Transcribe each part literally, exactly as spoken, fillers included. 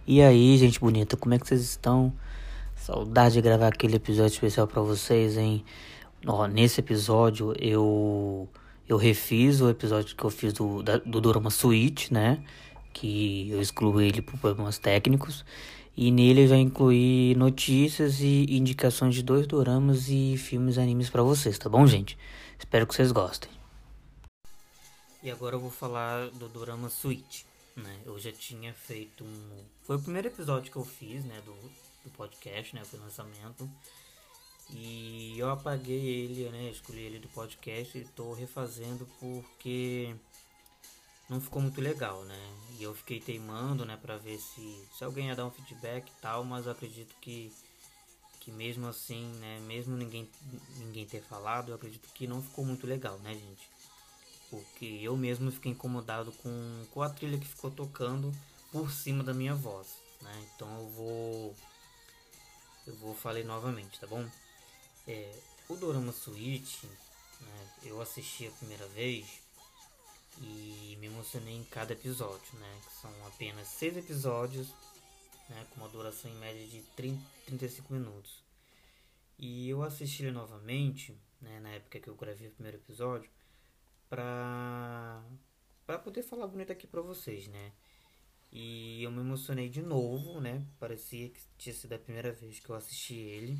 E aí, gente bonita, como é que vocês estão? Saudade de gravar aquele episódio especial pra vocês, hein? Ó, nesse episódio eu eu refiz o episódio que eu fiz do, da, do Dorama Switch, né? Que eu excluí ele por problemas técnicos. E nele eu já incluí notícias e indicações de dois doramas e filmes e animes pra vocês, tá bom, gente? Espero que vocês gostem. E agora eu vou falar do Dorama Switch, né? Eu já tinha feito um... Foi o primeiro episódio que eu fiz, né? Do, do podcast, né? Foi o lançamento. E eu apaguei ele, né? Escolhi ele do podcast e tô refazendo porque não ficou muito legal, né? E eu fiquei teimando, né? Pra ver se, se alguém ia dar um feedback e tal, mas eu acredito que, que mesmo assim, né? Mesmo ninguém, ninguém ter falado, eu acredito que não ficou muito legal, né, gente? Porque eu mesmo fiquei incomodado com, com a trilha que ficou tocando por cima da minha voz, né? Então eu vou eu vou falar novamente, tá bom? É, o Dorama Switch, né? Eu assisti a primeira vez e me emocionei em cada episódio, né? Que são apenas seis episódios, né? Com uma duração em média de trinta, trinta e cinco minutos. E eu assisti ele novamente, né? Na época que eu gravei o primeiro episódio, pra, pra poder falar bonito aqui pra vocês, né? E eu me emocionei de novo, né? Parecia que tinha sido a primeira vez que eu assisti ele.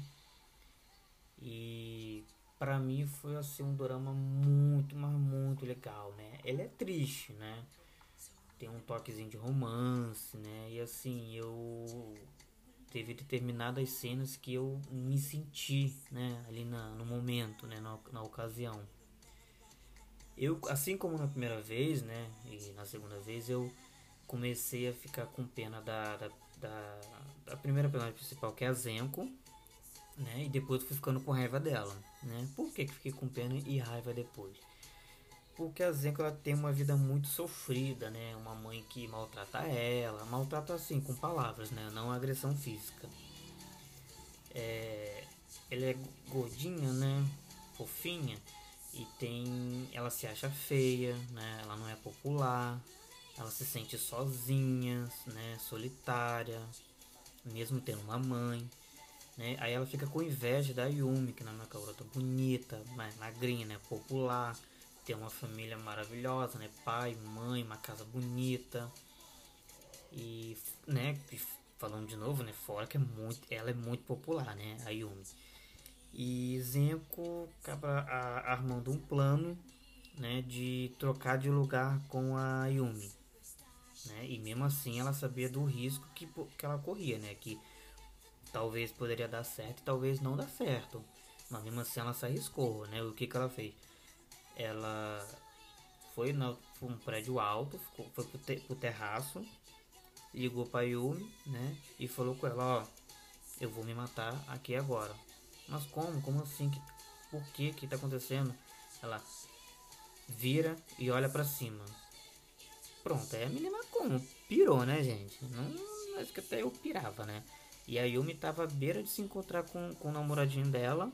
E pra mim foi assim um drama muito, mas muito legal, né? Ele é triste, né? Tem um toquezinho de romance, né? E assim, eu teve determinadas cenas que eu me senti, né? Ali na, no momento, né? Na, na ocasião. Eu, assim como na primeira vez, né? E na segunda vez, eu comecei a ficar com pena da, da, da, da primeira personagem principal, que é a Zenko, né? E depois fui ficando com raiva dela, né? Por que que fiquei com pena e raiva depois? Porque a Zenko ela tem uma vida muito sofrida, né? Uma mãe que maltrata ela, maltrata assim, com palavras, né? Não agressão física. É, ela é gordinha, né? Fofinha. E tem. Ela se acha feia, né? Ela não é popular. Ela se sente sozinha, né? Solitária. Mesmo tendo uma mãe. Né? Aí ela fica com inveja da Yumi, que não é uma garota bonita, mais magrinha, né? Popular. Tem uma família maravilhosa, né? Pai, mãe, uma casa bonita. E, né? Falando de novo, né? Fora que é muito, ela é muito popular, né? A Yumi. E Zenko acaba a, armando um plano, né? De trocar de lugar com a Yumi. Né? E mesmo assim ela sabia do risco que, que ela corria, né? Que talvez poderia dar certo e talvez não dar certo. Mas mesmo assim ela se arriscou, né? O que, que ela fez? Ela foi na um prédio alto, ficou, foi pro, te, pro terraço, ligou pra Yumi, né? E falou com ela, ó, eu vou me matar aqui agora. Mas como? Como assim? Que, por que que tá acontecendo? Ela vira e olha pra cima. Pronto, aí a menina como? Pirou, né, gente? Não, acho que até eu pirava, né? E a Yumi tava à beira de se encontrar com, com o namoradinho dela.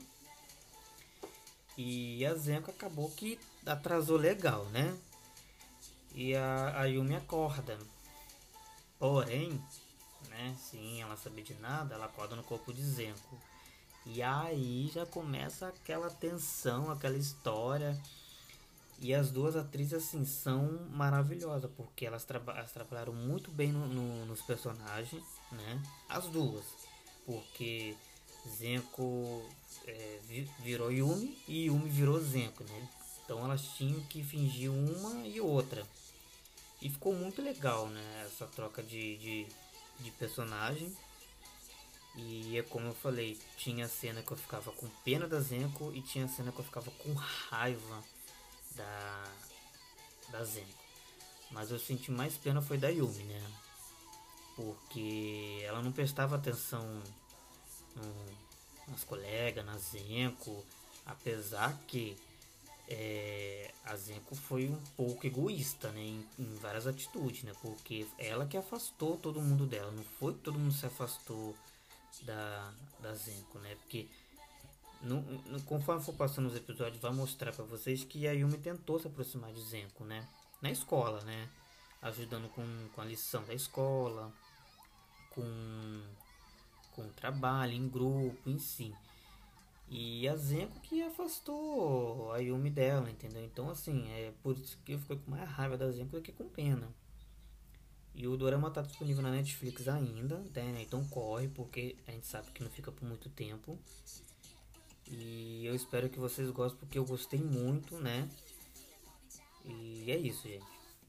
E a Zenko acabou que atrasou legal, né? E a, a Yumi acorda. Porém, né? Sim, ela sabe de nada, ela acorda no corpo de Zenko. E aí já começa aquela tensão, aquela história. E as duas atrizes, assim, são maravilhosas, porque elas, traba elas trabalharam muito bem no, no, nos personagens, né? As duas. Porque Zenko é, virou Yumi e Yumi virou Zenko, né? Então elas tinham que fingir uma e outra. E ficou muito legal, né? Essa troca de, de, de personagem. E é como eu falei, tinha cena que eu ficava com pena da Zenko e tinha cena que eu ficava com raiva da, da Zenko. Mas eu senti mais pena foi da Yumi, né? Porque ela não prestava atenção no, nas colegas, na Zenko. Apesar que é, a Zenko foi um pouco egoísta, né? Em, em várias atitudes, né? Porque ela que afastou todo mundo dela. Não foi que todo mundo se afastou da, da Zenko, né? Porque no, no, conforme for passando os episódios, vai mostrar pra vocês que a Yumi tentou se aproximar de Zenko, né? Na escola, né? Ajudando com, com a lição da escola, com, com o trabalho, em grupo, em si. E a Zenko que afastou a Yumi dela, entendeu? Então, assim, é por isso que eu fiquei com mais raiva da Zenko do que com pena. E o dorama tá disponível na Netflix ainda, né? Então corre, porque a gente sabe que não fica por muito tempo. E eu espero que vocês gostem, porque eu gostei muito, né? E é isso, gente.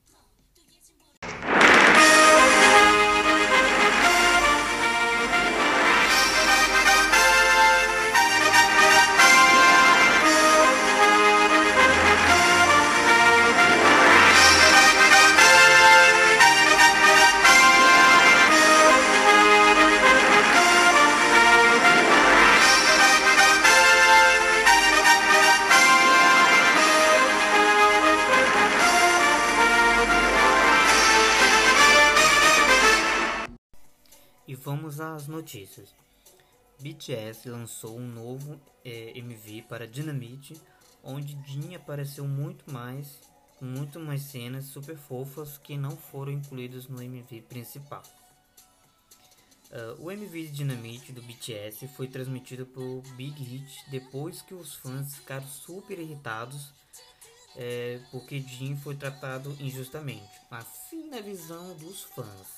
E vamos às notícias. B T S lançou um novo é, M V para Dynamite, onde Jin apareceu muito mais, com muito mais cenas super fofas que não foram incluídas no M V principal. Uh, o M V de Dynamite do B T S foi transmitido por Big Hit depois que os fãs ficaram super irritados é, porque Jin foi tratado injustamente, assim na visão dos fãs.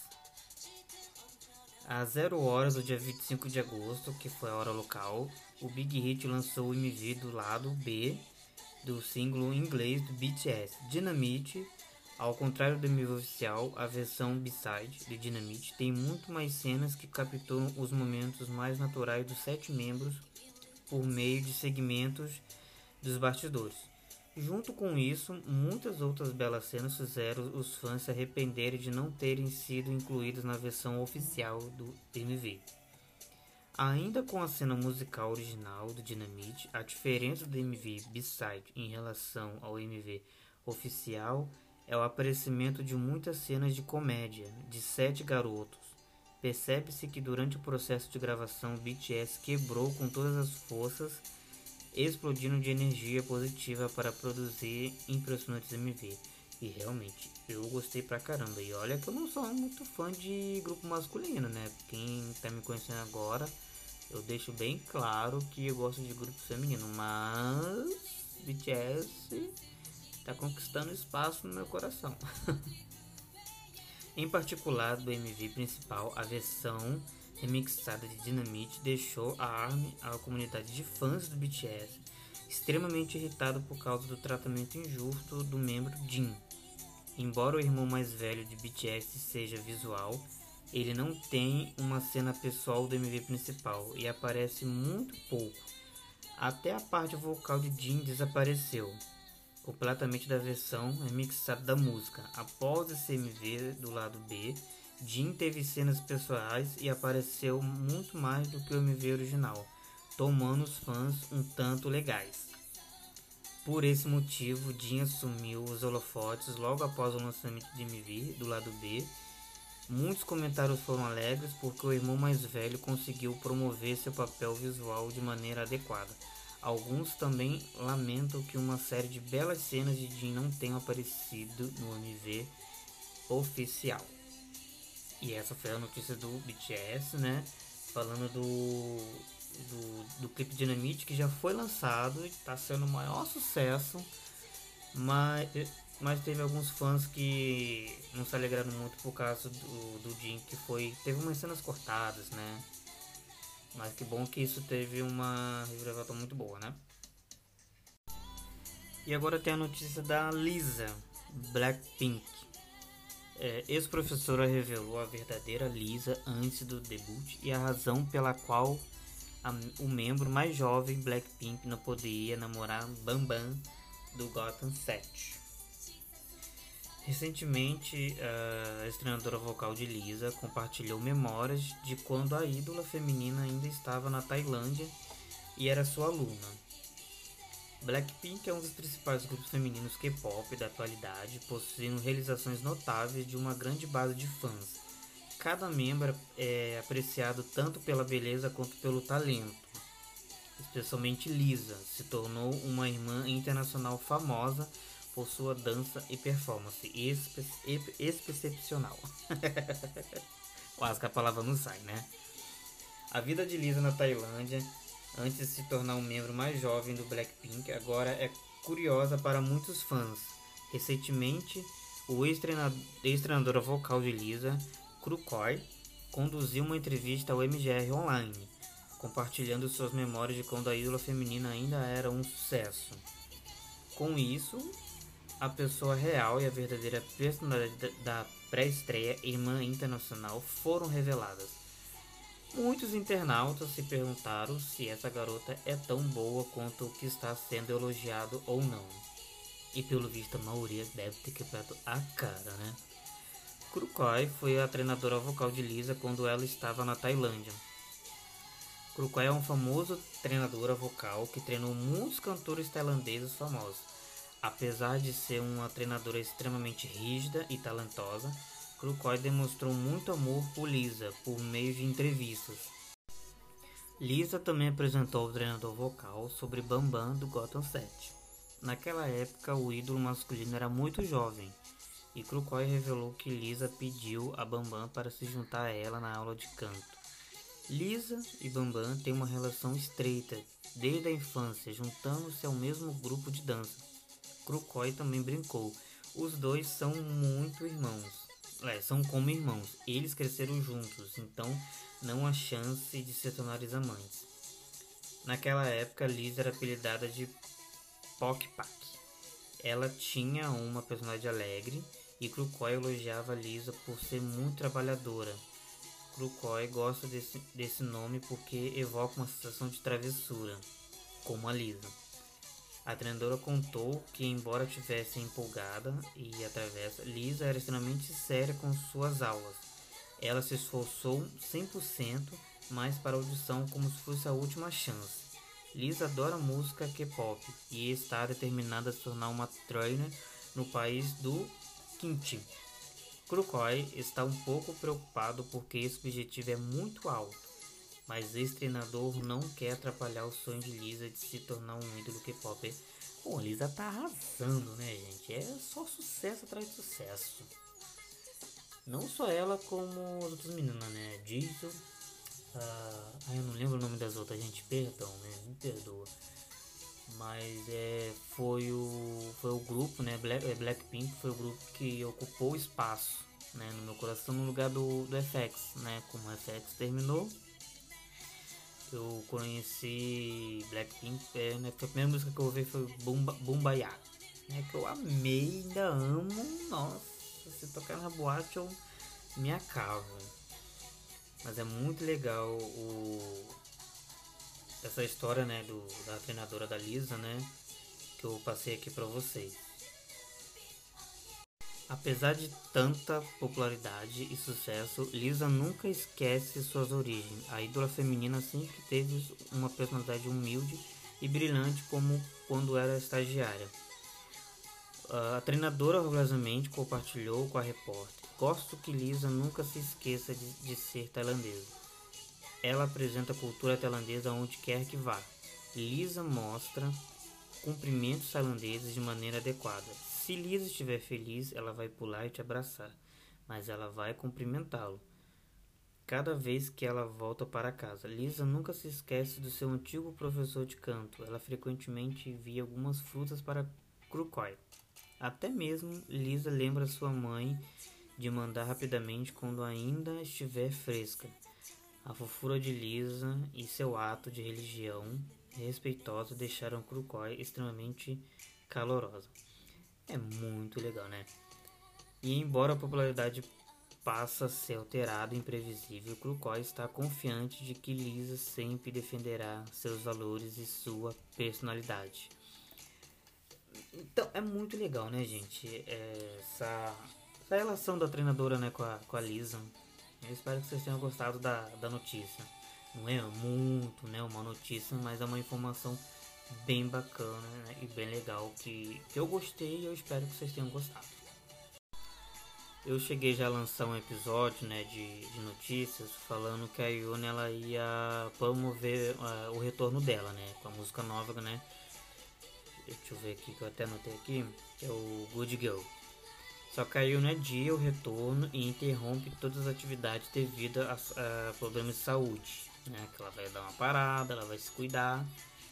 Às zero horas do dia vinte e cinco de agosto, que foi a hora local, o Big Hit lançou o M V do lado B do single em inglês do B T S, Dynamite. Ao contrário do M V oficial, a versão B-side de Dynamite tem muito mais cenas que capturam os momentos mais naturais dos sete membros por meio de segmentos dos bastidores. Junto com isso, muitas outras belas cenas fizeram os fãs se arrependerem de não terem sido incluídas na versão oficial do M V. Ainda com a cena musical original do Dynamite, a diferença do M V B-side em relação ao M V oficial é o aparecimento de muitas cenas de comédia de sete garotos. Percebe-se que durante o processo de gravação o B T S quebrou com todas as forças, explodindo de energia positiva para produzir impressionantes M V. E realmente, eu gostei pra caramba. E olha que eu não sou muito fã de grupo masculino, né? Quem tá me conhecendo agora, eu deixo bem claro que eu gosto de grupo feminino. Mas B T S tá conquistando espaço no meu coração. Em particular, do M V principal, a versão remixada de Dynamite deixou a ARMY, a comunidade de fãs do B T S, extremamente irritado por causa do tratamento injusto do membro Jin. Embora o irmão mais velho de B T S seja visual, ele não tem uma cena pessoal do M V principal e aparece muito pouco. Até a parte vocal de Jin desapareceu completamente da versão remixada da música. Após esse M V do lado B, Jin teve cenas pessoais e apareceu muito mais do que o M V original, tomando os fãs um tanto legais. Por esse motivo, Jin assumiu os holofotes logo após o lançamento de M V do lado B. Muitos comentários foram alegres porque o irmão mais velho conseguiu promover seu papel visual de maneira adequada. Alguns também lamentam que uma série de belas cenas de Jin não tenham aparecido no M V oficial. E essa foi a notícia do B T S, né? Falando do, do, do clipe Dynamite, que já foi lançado e está sendo o maior sucesso. Mas, mas teve alguns fãs que não se alegraram muito por causa do, do Jin, que foi, teve umas cenas cortadas, né? Mas que bom que isso teve uma reviravolta muito boa, né? E agora tem a notícia da Lisa, Blackpink. É, ex-professora revelou a verdadeira Lisa antes do debut e a razão pela qual a, o membro mais jovem Blackpink não poderia namorar Bambam do Gotham sete. Recentemente, a treinadora vocal de Lisa compartilhou memórias de quando a ídola feminina ainda estava na Tailândia e era sua aluna. Blackpink é um dos principais grupos femininos K-pop da atualidade, possuindo realizações notáveis de uma grande base de fãs. Cada membro é apreciado tanto pela beleza quanto pelo talento. Especialmente Lisa se tornou uma irmã internacional famosa por sua dança e performance excepcional. Quase que a palavra não sai, né? A vida de Lisa na Tailândia, antes de se tornar um membro mais jovem do Blackpink, agora é curiosa para muitos fãs. Recentemente, o ex-treinadora vocal de Lisa, Krukoi, conduziu uma entrevista ao M G R Online, compartilhando suas memórias de quando a ídola feminina ainda era um sucesso. Com isso, a pessoa real e a verdadeira personalidade da pré-estreia Irmã Internacional foram reveladas. Muitos internautas se perguntaram se essa garota é tão boa quanto o que está sendo elogiado ou não. E pelo visto a maioria deve ter quebrado a cara, né? Krukoi foi a treinadora vocal de Lisa quando ela estava na Tailândia. Krukoi é um famoso treinadora vocal que treinou muitos cantores tailandeses famosos. Apesar de ser uma treinadora extremamente rígida e talentosa, Krukoi demonstrou muito amor por Lisa por meio de entrevistas. Lisa também apresentou o treinador vocal sobre Bambam do Gotham sete. Naquela época, o ídolo masculino era muito jovem, e Krukoi revelou que Lisa pediu a Bambam para se juntar a ela na aula de canto. Lisa e Bambam têm uma relação estreita desde a infância, juntando-se ao mesmo grupo de dança. Krukoi também brincou: os dois são muito irmãos, é, são como irmãos, eles cresceram juntos, então não há chance de se tornarem amantes. Naquela época, Lisa era apelidada de Pok Pak. Ela tinha uma personalidade alegre e Krukoi elogiava Lisa por ser muito trabalhadora. Krukoi gosta desse, desse nome porque evoca uma sensação de travessura, como a Lisa. A treinadora contou que, embora tivesse empolgada e atravessa, Lisa era extremamente séria com suas aulas. Ela se esforçou cem por cento, mas para a audição como se fosse a última chance. Lisa adora música K-pop e está determinada a se tornar uma trainer no país do Kimchi. Krukoi está um pouco preocupado porque esse objetivo é muito alto, mas esse treinador não quer atrapalhar o sonho de Lisa de se tornar um ídolo K-pop. Pô, Lisa tá arrasando, né, gente? É só sucesso atrás de sucesso. Não só ela, como as outras meninas, né? Jisoo. Uh, ah, eu não lembro o nome das outras, gente. Perdão, né? Me perdoa. Mas é, foi, o, foi o grupo, né? Black, Blackpink foi o grupo que ocupou o espaço, né, no meu coração, no lugar do, do F X, né? Como o F X terminou, eu conheci Blackpink, é, né, a primeira música que eu ouvi foi Bumba, Bumbaya, né, que eu amei, ainda amo. Nossa, se tocar na boate eu me acabo. Mas é muito legal o, essa história, né, do, da treinadora da Lisa, né, que eu passei aqui pra vocês. Apesar de tanta popularidade e sucesso, Lisa nunca esquece suas origens. A ídola feminina sempre teve uma personalidade humilde e brilhante como quando era estagiária. A treinadora orgulhosamente compartilhou com a repórter: gosto que Lisa nunca se esqueça de, de ser tailandesa. Ela apresenta a cultura tailandesa onde quer que vá. Lisa mostra cumprimentos tailandeses de maneira adequada. Se Lisa estiver feliz, ela vai pular e te abraçar, mas ela vai cumprimentá-lo cada vez que ela volta para casa. Lisa nunca se esquece do seu antigo professor de canto. Ela frequentemente envia algumas frutas para Krukoi. Até mesmo Lisa lembra sua mãe de mandar rapidamente quando ainda estiver fresca. A fofura de Lisa e seu ato de religião respeitosa deixaram Krukoi extremamente calorosa. É muito legal, né? E embora a popularidade passe a ser alterada e imprevisível, Krukoi está confiante de que Lisa sempre defenderá seus valores e sua personalidade. Então é muito legal, né, gente? É, essa, essa relação da treinadora, né, com a, com a Lisa. Eu espero que vocês tenham gostado da, da notícia. Não é muito, né, uma notícia, mas é uma informação bem bacana, né, e bem legal que, que eu gostei e eu espero que vocês tenham gostado. Eu cheguei já a lançar um episódio, né, de, de notícias falando que a Yuna ela ia promover uh, o retorno dela, né, com a música nova, né. Deixa eu ver aqui que eu até anotei aqui, que é o Good Girl. Só que aí o Nadia o retorno e interrompe todas as atividades devido a, a problemas de saúde, né? Que ela vai dar uma parada, ela vai se cuidar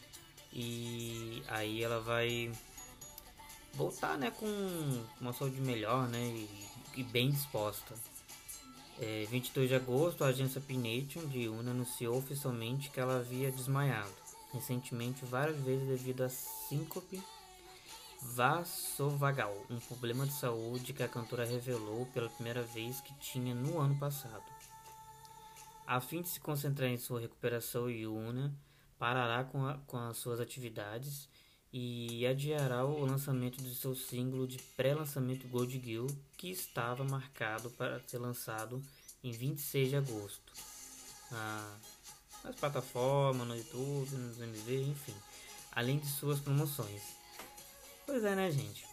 e aí ela vai voltar, né, com uma saúde melhor, né, e, e bem disposta. É, vinte e dois de agosto, a agência Pination de Una anunciou oficialmente que ela havia desmaiado recentemente várias vezes devido a síncope vasovagal, um problema de saúde que a cantora revelou pela primeira vez que tinha no ano passado. A fim de se concentrar em sua recuperação, Yuna parará com, a, com as suas atividades e adiará o lançamento de seu single de pré-lançamento Gold Girl, que estava marcado para ser lançado em vinte e seis de agosto. Na, nas plataformas, no YouTube, nos M V, enfim, além de suas promoções. Pois é, né, gente?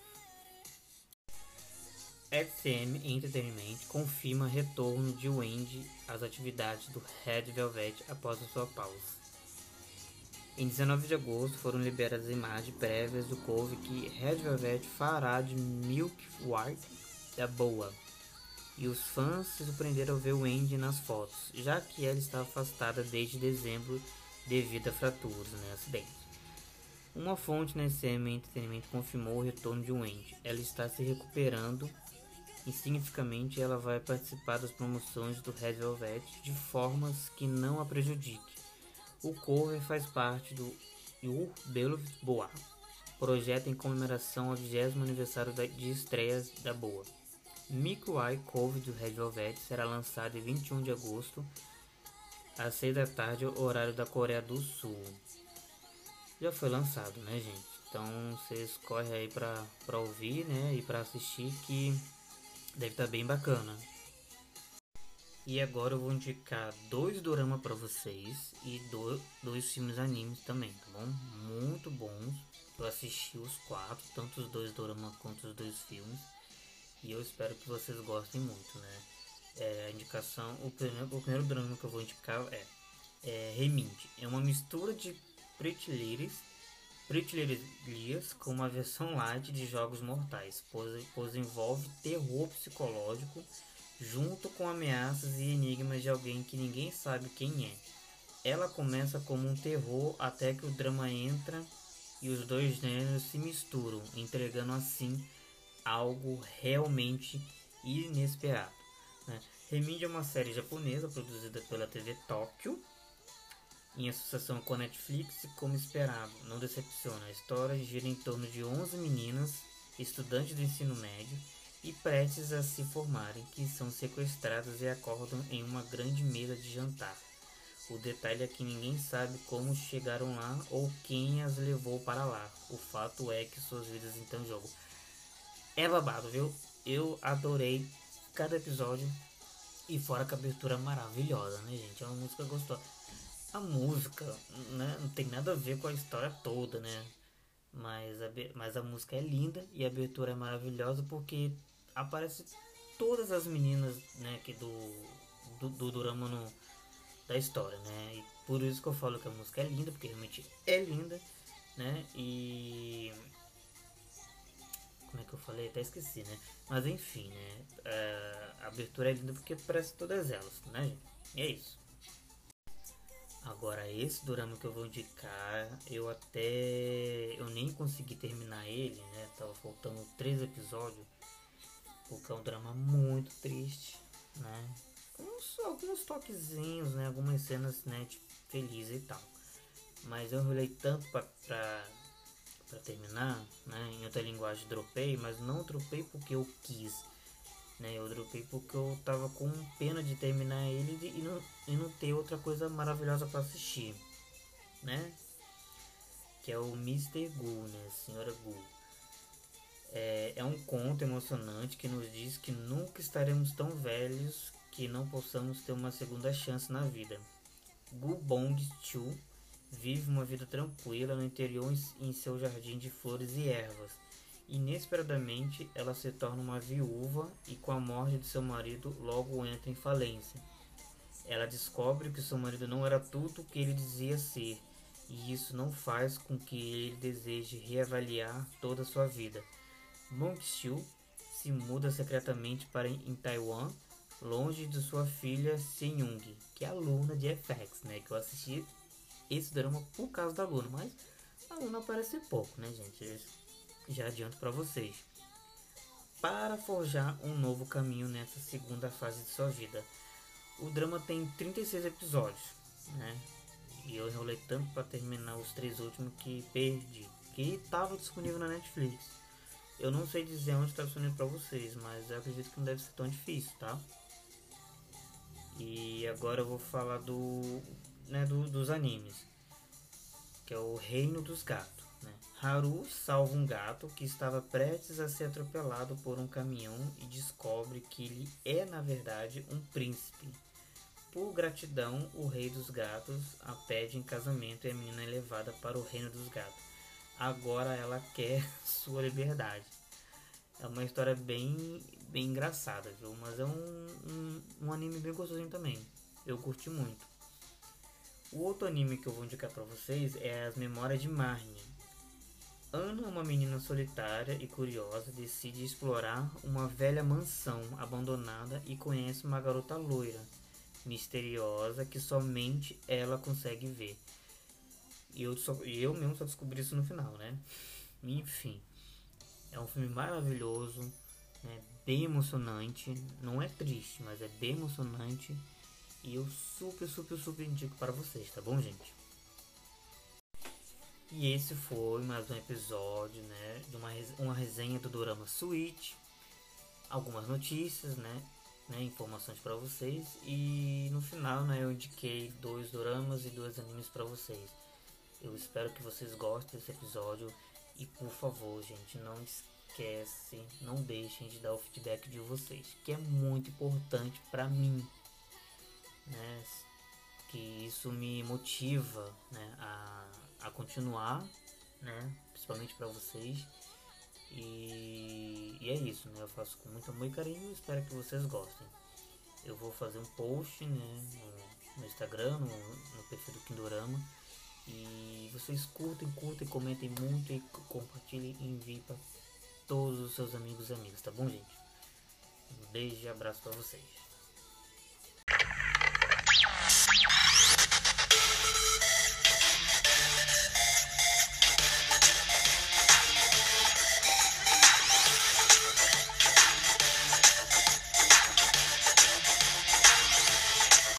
X M Entertainment confirma retorno de Wendy às atividades do Red Velvet após a sua pausa. Em dezenove de agosto foram liberadas imagens prévias do cover que Red Velvet fará de Milk White da Boa. E os fãs se surpreenderam ao ver Wendy nas fotos, já que ela está afastada desde dezembro devido a fraturas, né, acidentes. Uma fonte na S M Entertainment confirmou o retorno de Wendy. Ela está se recuperando e significativamente ela vai participar das promoções do Red Velvet de formas que não a prejudique. O cover faz parte do Ur Belo Boa, projeto em comemoração ao vigésimo aniversário de estreias da Boa. Mickey White cover do Red Velvet será lançado em vinte e um de agosto às seis da tarde, horário da Coreia do Sul. Já foi lançado, né, gente? Então vocês correm aí pra, pra ouvir, né, e pra assistir, que deve estar bem bacana. E agora eu vou indicar dois doramas pra vocês e do, dois filmes animes também, tá bom? Muito bons. Eu assisti os quatro, tanto os dois doramas quanto os dois filmes. E eu espero que vocês gostem muito, né? É, a indicação, o primeiro, o primeiro drama que eu vou indicar é, é Remind. É uma mistura de Pretty Little Pretty Little Liars com uma versão light de Jogos Mortais, pois, pois envolve terror psicológico junto com ameaças e enigmas de alguém que ninguém sabe quem é. Ela começa como um terror até que o drama entra e os dois gêneros se misturam, entregando assim algo realmente inesperado, né? Remind é uma série japonesa produzida pela T V Tóquio em associação com a Netflix e, como esperado, não decepciona. A história gira em torno de onze meninas, estudantes do ensino médio e prestes a se formarem, que são sequestradas e acordam em uma grande mesa de jantar. O detalhe é que ninguém sabe como chegaram lá ou quem as levou para lá. O fato é que suas vidas estão em jogo. É babado, viu? Eu adorei cada episódio. E fora que a abertura é maravilhosa, né, gente? É uma música gostosa. A música, né, não tem nada a ver com a história toda, né? Mas a, mas a música é linda e a abertura é maravilhosa porque aparece todas as meninas, né, que do, do, do drama no, da história, né? E por isso que eu falo que a música é linda, porque realmente é linda, né? E... como é que eu falei? Até esqueci, né? Mas enfim, né? A abertura é linda porque parece todas elas, né, gente? E é isso. Agora, esse dorama que eu vou indicar, eu até... eu nem consegui terminar ele, né? Tava faltando três episódios, porque é um drama muito triste, né? Uns, alguns toquezinhos, né? Algumas cenas, né? Tipo, felizes e tal. Mas eu enrolei tanto pra, pra, pra terminar, né? Em outra linguagem, dropei, mas não dropei porque eu quis. Né, eu dropei porque eu tava com pena de terminar ele e não, e não ter outra coisa maravilhosa para assistir, né? Que é o mister Gu, né? Senhora Gu. É, é um conto emocionante que nos diz que nunca estaremos tão velhos que não possamos ter uma segunda chance na vida. Gu Bong-chu vive uma vida tranquila no interior em seu jardim de flores e ervas. Inesperadamente, ela se torna uma viúva e, com a morte de seu marido, logo entra em falência. Ela descobre que seu marido não era tudo o que ele dizia ser, e isso não faz com que ele deseje reavaliar toda a sua vida. Bong-chu se muda secretamente para em Taiwan, longe de sua filha Se-young, que é aluna de F X, né? Que eu assisti esse drama por causa da Luna, mas a Luna aparece pouco, né, gente? Eu já adianto para vocês. Para forjar um novo caminho nessa segunda fase de sua vida. O drama tem trinta e seis episódios, né? E eu enrolei tanto para terminar os três últimos que perdi, que estava disponível na Netflix. Eu não sei dizer onde está disponível para vocês, mas eu acredito que não deve ser tão difícil, tá? E agora eu vou falar do, né, do, dos animes, que é o Reino dos Gatos, né? Haru salva um gato que estava prestes a ser atropelado por um caminhão e descobre que ele é na verdade um príncipe. Por gratidão, o rei dos gatos a pede em casamento e a menina é levada para o reino dos gatos. Agora ela quer sua liberdade. É uma história bem, bem engraçada, viu? Mas é um, um, um anime bem gostosinho também. Eu curti muito. O outro anime que eu vou indicar para vocês é As Memórias de Marnie. Ana, uma menina solitária e curiosa, decide explorar uma velha mansão abandonada e conhece uma garota loira, misteriosa, que somente ela consegue ver. E eu, só, eu mesmo só descobri isso no final, né? Enfim, é um filme maravilhoso, né? Bem emocionante. Não é triste, mas é bem emocionante. E eu super, super, super indico para vocês, tá bom, gente? E esse foi mais um episódio, né, de uma, uma resenha do Dorama Switch. Algumas notícias, né, né informações para vocês. E no final, né, eu indiquei dois doramas e dois animes para vocês. Eu espero que vocês gostem desse episódio. E por favor, gente, não esquece, não deixem de dar o feedback de vocês, que é muito importante para mim, né? Que isso me motiva, né, a, a continuar, né, principalmente para vocês. E, e é isso, né? Eu faço com muito amor e carinho e espero que vocês gostem. Eu vou fazer um post, né, no, no Instagram, no, no perfil do Kindorama. E vocês curtem, curtem, comentem muito e compartilhem e enviem para todos os seus amigos e amigas, tá bom, gente? Um beijo e abraço para vocês.